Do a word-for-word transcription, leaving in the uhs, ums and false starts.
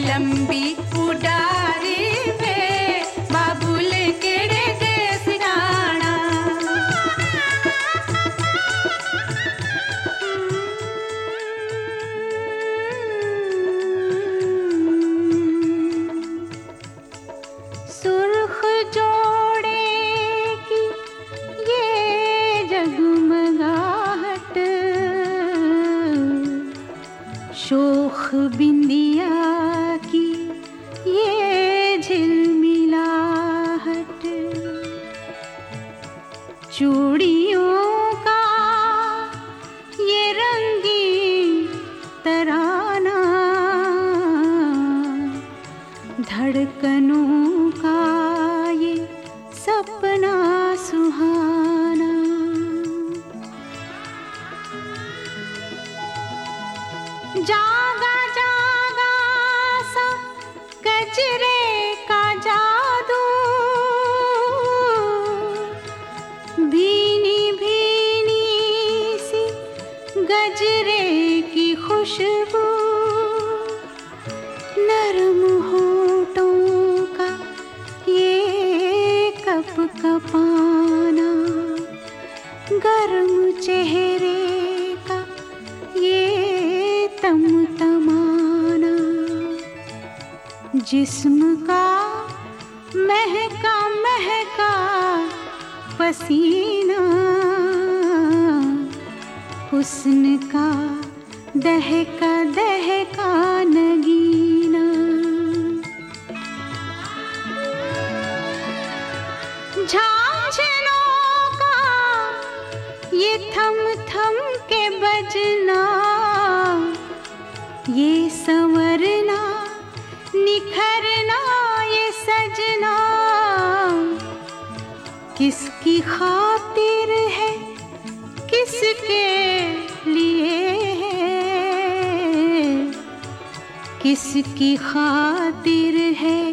लंबी उडारी में बाबुल केड़े देस जाना। सुर्ख जोड़े की ये जगमगाहट, शोख बिंदिया की ये झिलमिलाहट, चूड़ियों का ये रंगीन तराना, धड़कनों का ये सपना सुहाना। जागा जागा सा गजरे का जादू, भीनी भीनी सी गजरे की खुशबू, नरम होठों का ये कप कपाना, गर्म चेहरे का ये तमतमाना, जिस्म का महका महका पसीना, हुस्न का दहका दहका नगीना। झांझनों का ये थम थम के बजना, ये संवरना निखरना ये सजना, किसकी खातिर है किसके लिए है, किसकी खातिर है